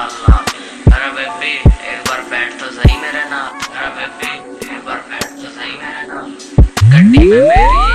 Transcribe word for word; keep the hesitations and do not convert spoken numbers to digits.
माशाल्लाह। अरे बेबी एक बार बैठ तो सही मेरे नाल, अरे बेबी एक बार बैठ तो सही मेरे नाल, गड्डी में मेरी